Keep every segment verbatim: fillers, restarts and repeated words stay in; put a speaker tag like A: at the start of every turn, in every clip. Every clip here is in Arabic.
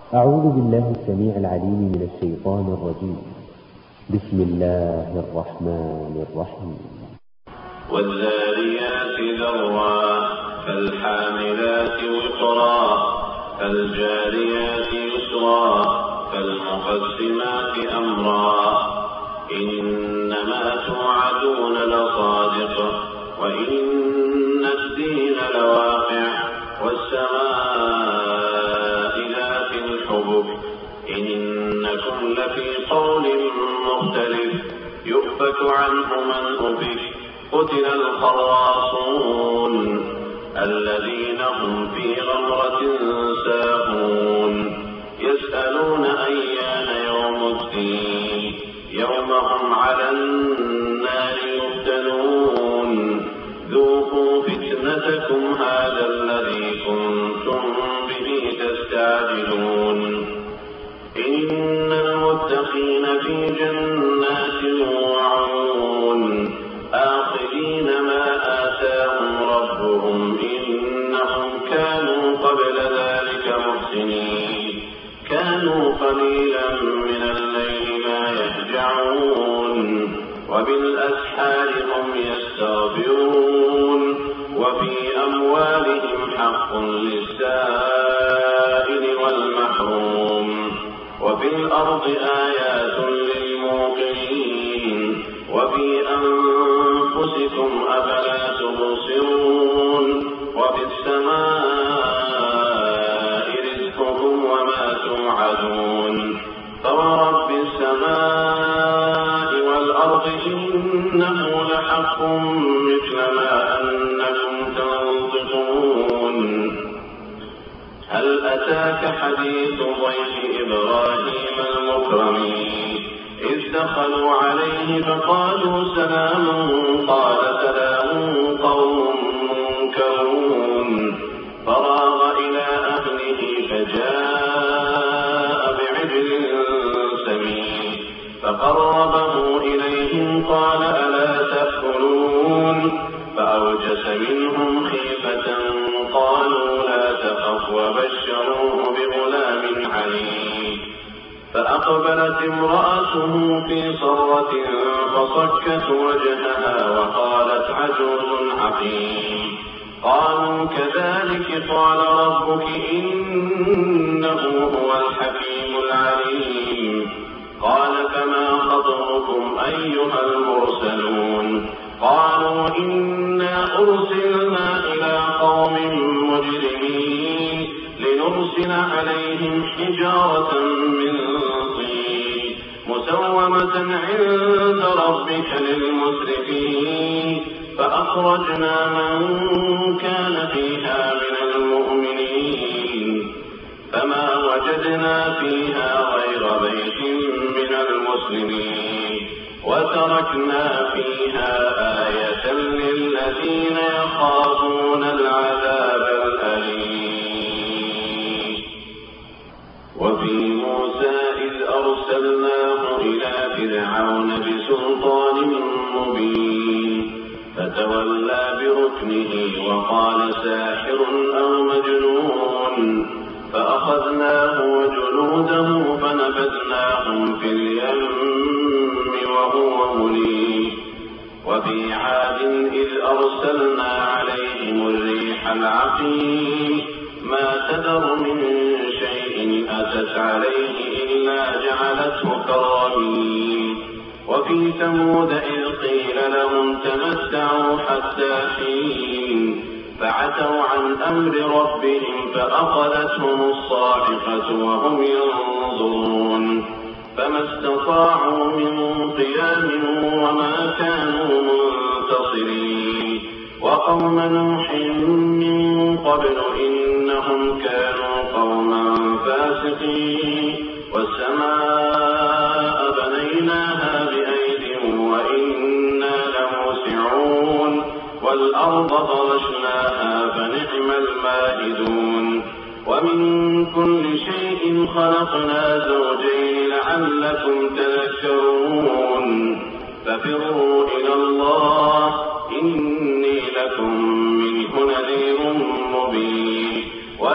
A: أعوذ بالله السميع العليم من الشيطان الرجيم. بسم الله الرحمن الرحيم.
B: والذاريات ذروا فالحاملات وقرا فالجاريات يسرا فالمقسمات أمرا إنما توعدون لصادق وإن الدين لواقع والسماء ذات الحبك إنكم لفي قول مختلف يؤفك عنه من أفك قتل الخراصون الذين هم في غمرة ساهون يسألون أيان يوم الدين يوم هم على النار يفتنون ذوقوا فتنتكم هذا الذي كنتم به تستعجلون إن المتقين في جنات وعيون آخذين ما آتاهم ربهم إنهم كانوا قبل ذلك محسنين كانوا قليلا من الليل ما يهجعون وبالأسحار هم يستغفرون وفي أموالهم حق للسائل والمحروم وفي الأرض آيات للموقنين وفي أنفسكم أفلا تبصرون وفي السماء رزقكم وما توعدون فورب السماء والأرض إنه لحق مثل ما أنكم تنطقون هل أتاك حديث ضيف إبراهيم المكرمين إذ دخلوا عليه فقالوا سلام قال سلام قوم منكرون فراغ إلى أهله فجاء بعجل سمين فقربه إليهم قال ألا تأكلون فأوجس منهم خيفة قالوا لا تخف وبشروه بغلام عليم فأقبلت امرأته في صرة فصكت وجهها وقالت عجوز عقيم قالوا كذلك قال ربك إنه هو الحكيم العليم قال فما خطبكم أيها المرسلون قالوا إنا أرسلنا إلى قوم مجرمين لنرسل عليهم حجارة من طين مسومة عند ربك للمسرفين فأخرجنا من كان فيها من المؤمنين فما وجدنا فيها غير بيت من المسلمين وتركنا فيها آية للذين يخافون العذاب الأليم وفي موسى إذ أرسلناه إلى فرعون بسلطان مبين فتولى بركنه وقال ساحر أو مجنون فأخذناه وجنوده فنبذناهم في اليم وهو مليم وفي عاد إذ أرسلنا عليهم الريح العقيم ما تذر من شيء أتت عليه إلا جعلته كالرميم وفي ثمود إذ قيل لهم تمتعوا حتى حين فعتوا عن أمر ربهم فأخذتهم الصاعقة وهم ينظرون فما استطاعوا من قيام وما كانوا منتصرين وقوم نوح من قبل إنهم كانوا قوما فاسقين والسماء بنيناها بأيد وإنا لموسعون والأرض فرشناها فنعم الماهدون ومن كل شيء خلقنا زوجين لعلكم تذكرون ففروا إلى الله إني لكم منه نذير مبين ولا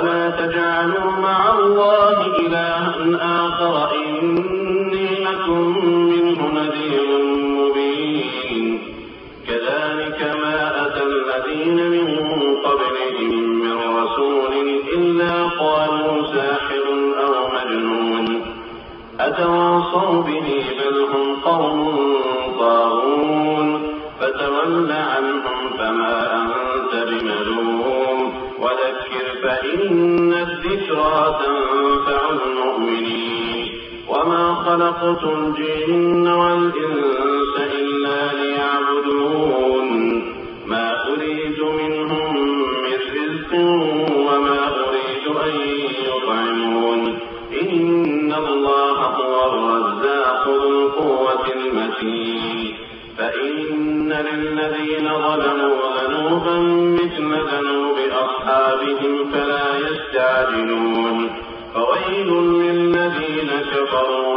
B: تجعلوا مع الله إلها آخر إني لكم منه نذير مبين كذلك ما أتى الذين من قبلهم من رسول إلا قالوا ساحر أو مجنون أتواصوا به بل هم قوم طاغون فتول عنهم فما أنت بملوم وذكر فإن الذكرى تنفع المؤمنين وما خلقت الجن والإنس إلا ليعبدون ما أريد منهم من رزق وما أريد أن يطعمون إن الله هو الرزاق ذو القوة المتين فإن للذين ظلموا ذنوبا مثل ذنوب أصحابهم فلا يستعجلون فويل للذين كفروا